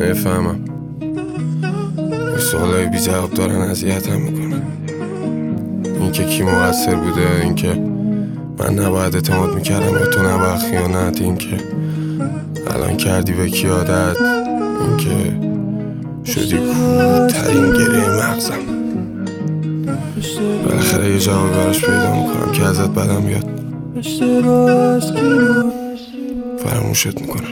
نفهمم این سوالای بی جواب دارن اذیتم میکنن. این که کی مقصر بوده، این که من نباید اعتماد میکردم و تو نباید خیانت، این که الان کردی به کی عادت، این که شدی کورترین گره مغزم. بالاخره یه جواب براش پیدا میکنم که ازت بدم بیاد، فراموشت میکنم.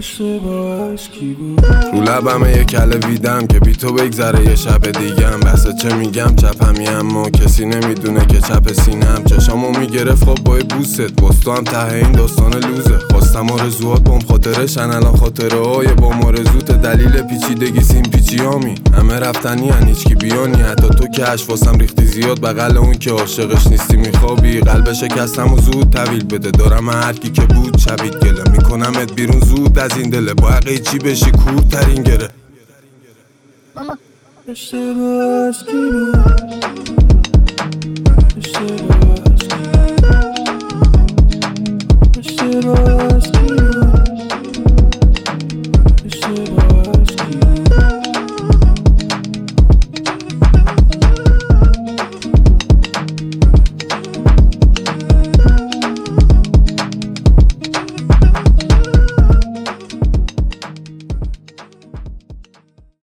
رو لبمه یه کله ویدم که بی تو بگذره یه شب دیگم. بسه چه میگم چپمی اما کسی نمیدونه که چپ سینم. چشامو میگرفت خب با بوست بستو هم ته این داستان لوزه. خواستم آرزوات بام خاطرشن الان خاطره های با آرزوت. دلیل پیچیدگی سیم پیچیامی همه رفتنی هن هیچکی بیانی. حتی تو که واسم ریختی زیاد بغل اون که عاشقش نیستی میخوابی. قلب شکستم و زود طویل بده دارم هر کی که بود شبید گله میکنمت بیرون زود از این دله. با حقی چی بشی کورترین گره. اشتباه از کی بود؟